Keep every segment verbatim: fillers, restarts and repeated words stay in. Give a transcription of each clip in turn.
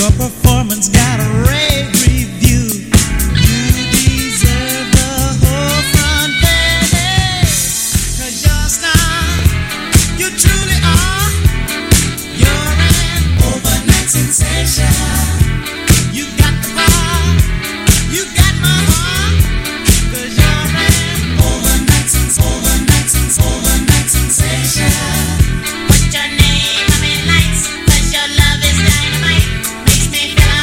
performance got a rave review. You deserve the whole front page. 'Cause you're a star, you truly are. You're an overnight sensation. You got the power, you got my heart. 'Cause you're an overnight sens- overnight sens- overnight sensation. Put your name on me lights, 'cause your love is dynamite. Makes me feel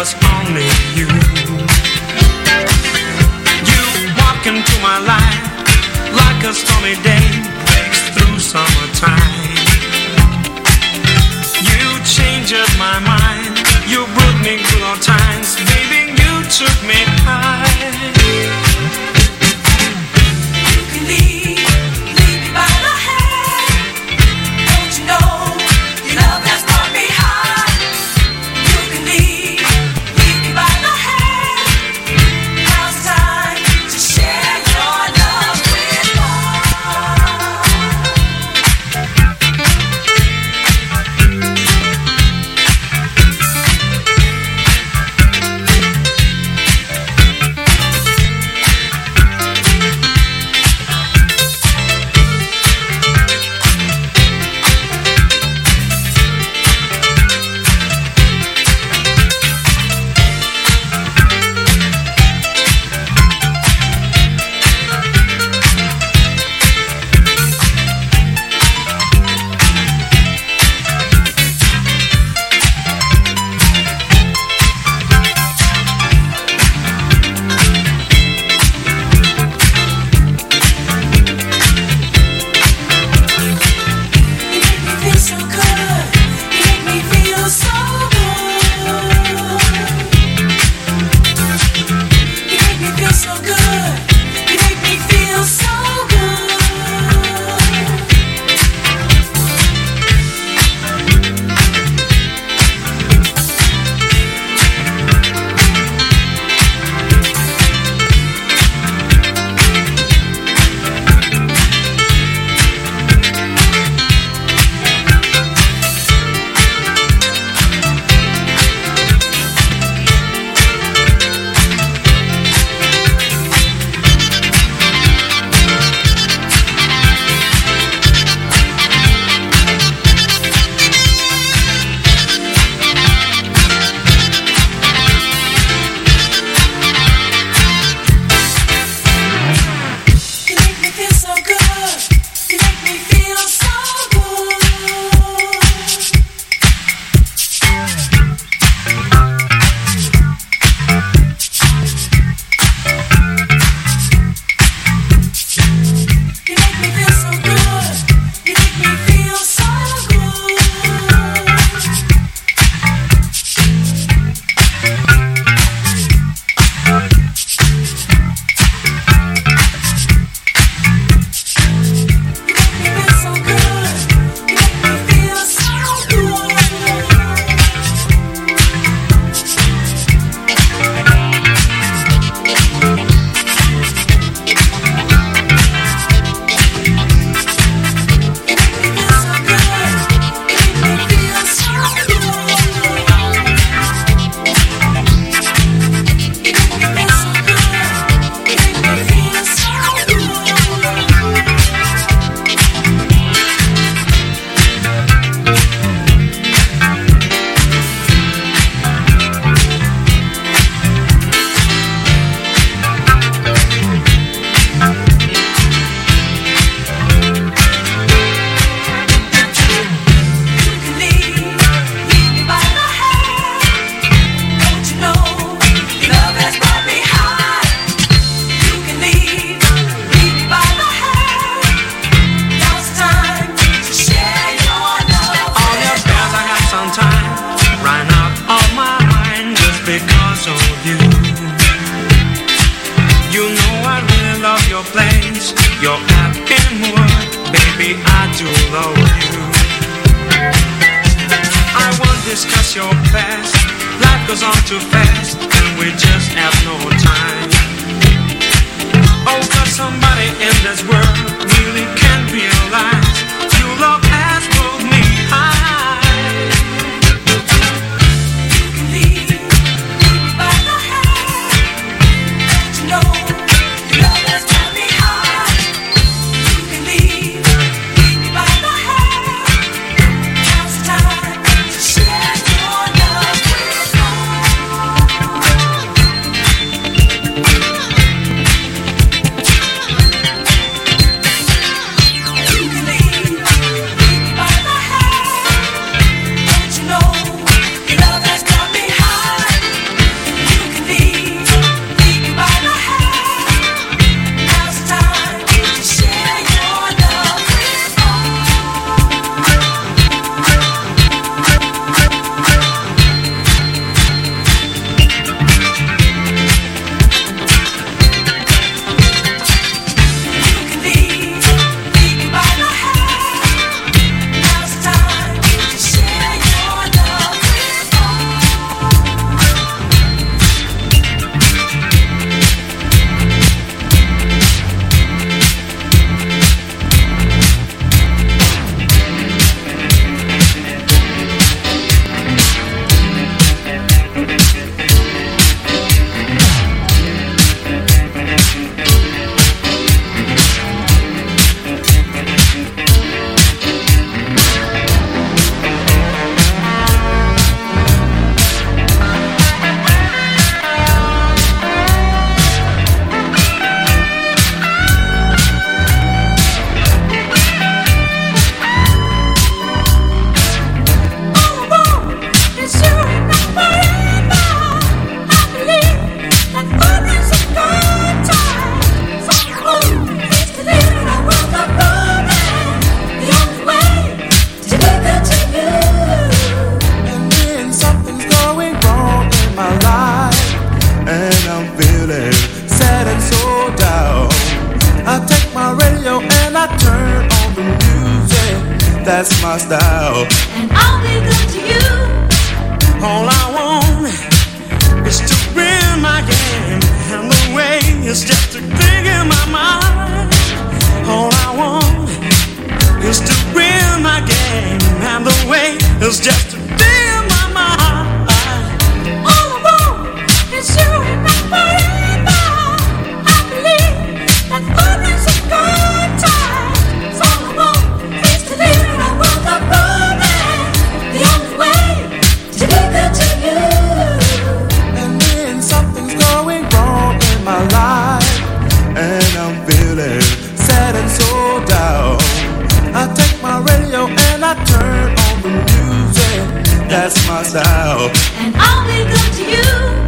was only you. You walk into my life like a stormy day breaks through summertime. You changed my mind, you brought me good old times, baby, you took me high. You can leave, leave me by the hand. Don't you know your love has brought me high? You can leave, leave me by the hand. Now's the time to share your love with that's my style. And I'll be good to you. All I want is to win my game, and the way is just to dig in my mind. All I want is to win my game, and the way is just to dig in my mind. All I want is you and me forever. I believe that love is a good time. All I want is to live in a world of romance. The only way to be good to you. And then something's going wrong in my life, and I'm feeling sad and so down. I take my radio and I turn on the music. That's my style. And I'll be good to you.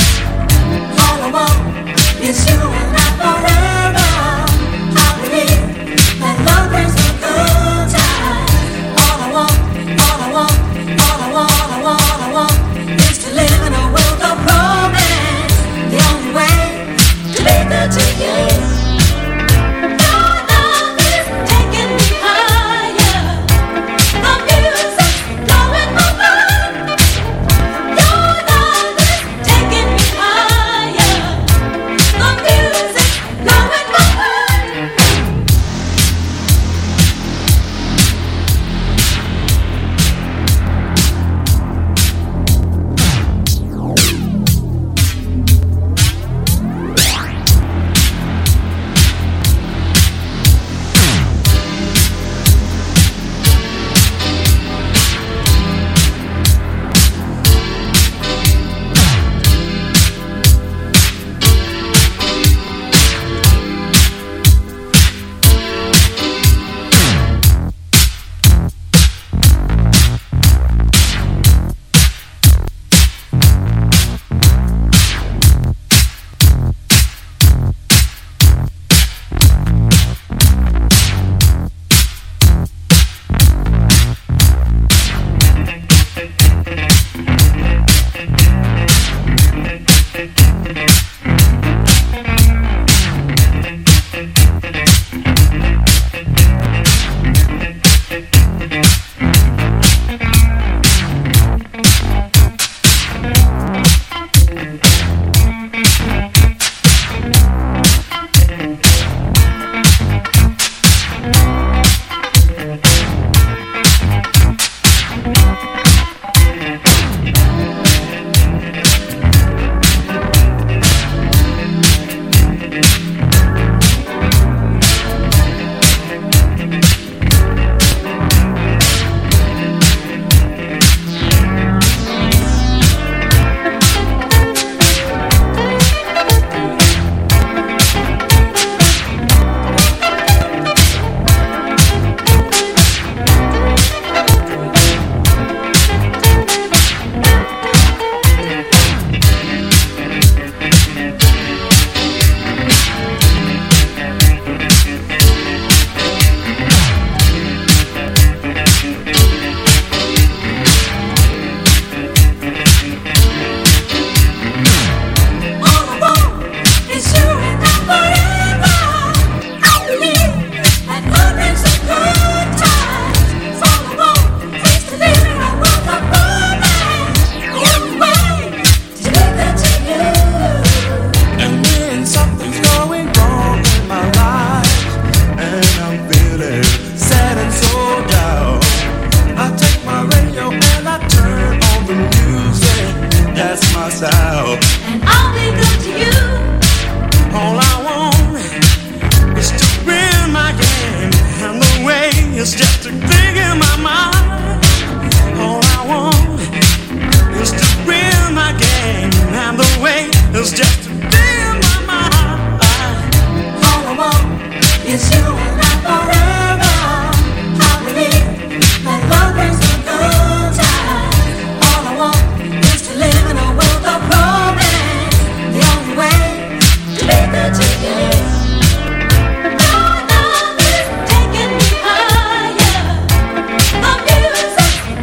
All I want is you and I forever. I believe that love brings a good time. All I want, all I want, all I want, all I want, all I want is to live in a world of romance. The only way to be good to you. Your love is taking me higher. The music's blowing my mind. Your love is taking me higher. The music's blowing my mind.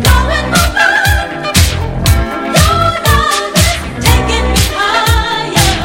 Higher.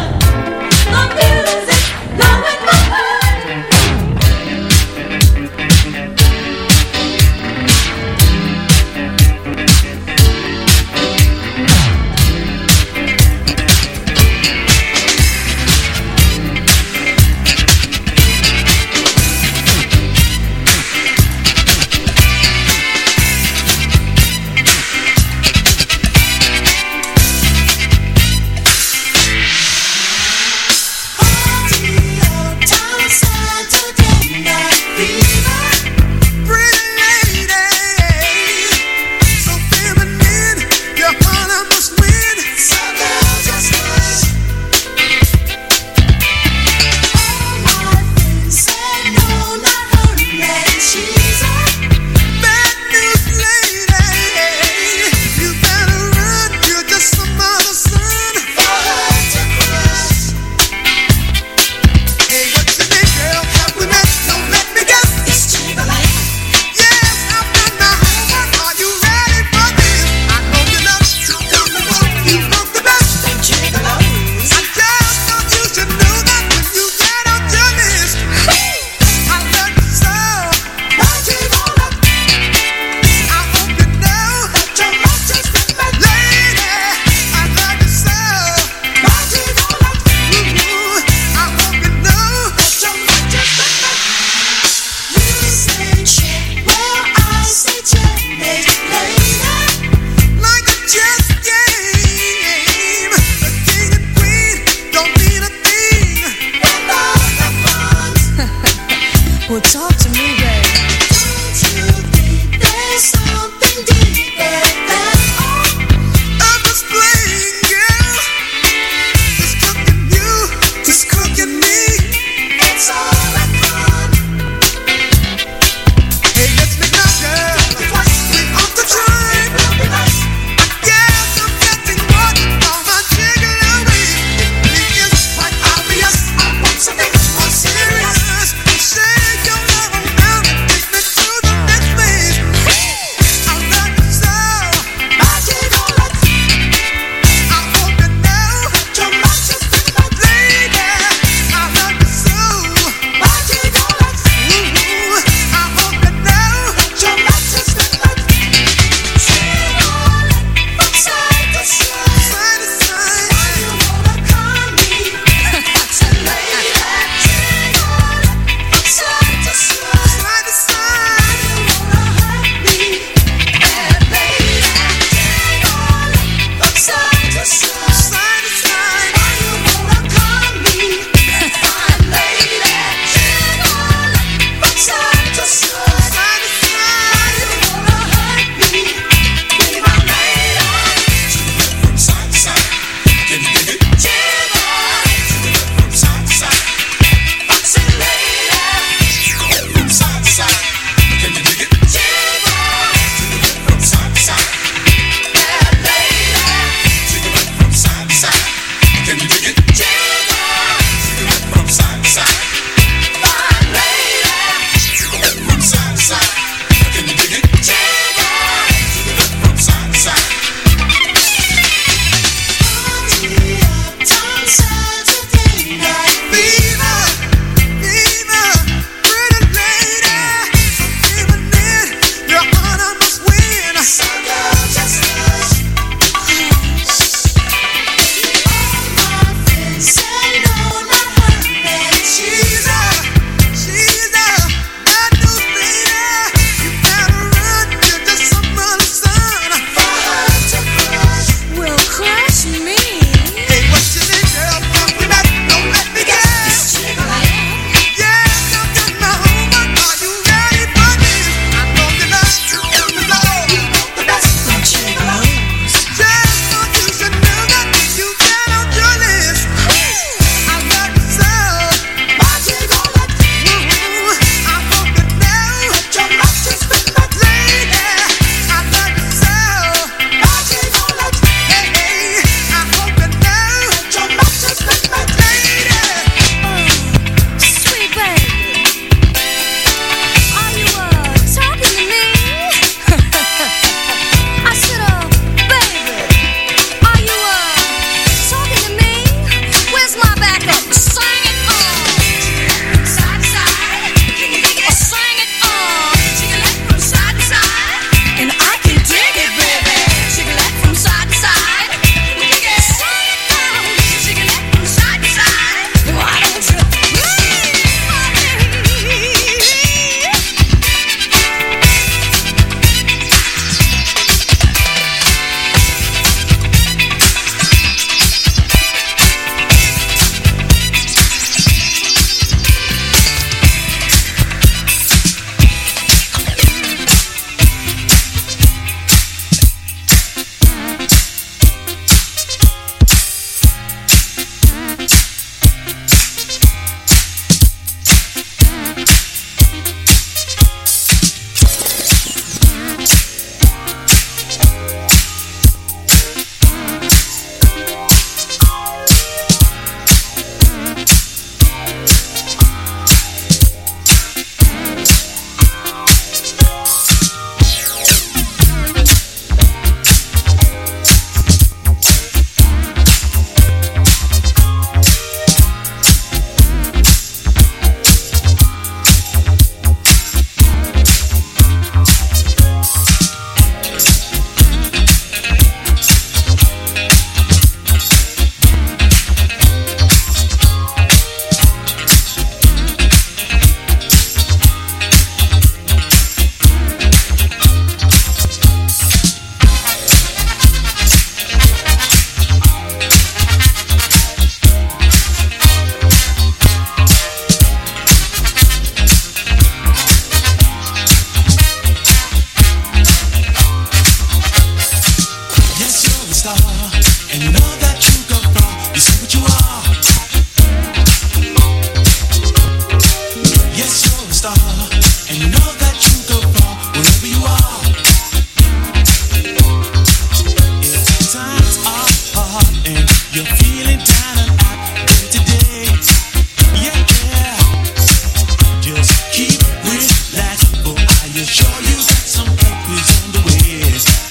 You're feeling down and out today. Yeah, yeah. Just keep relaxed, for I assure you that some help is on the way.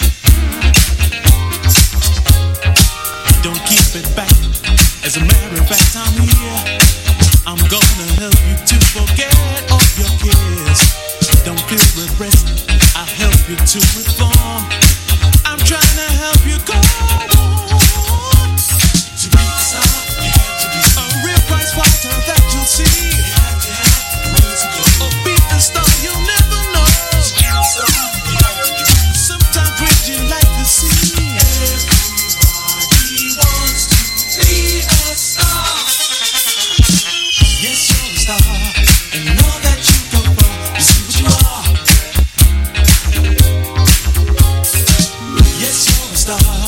Don't keep it back. As a matter of fact, I'm here. I'm gonna help you to forget all your cares. Don't feel repressed. I'll help you to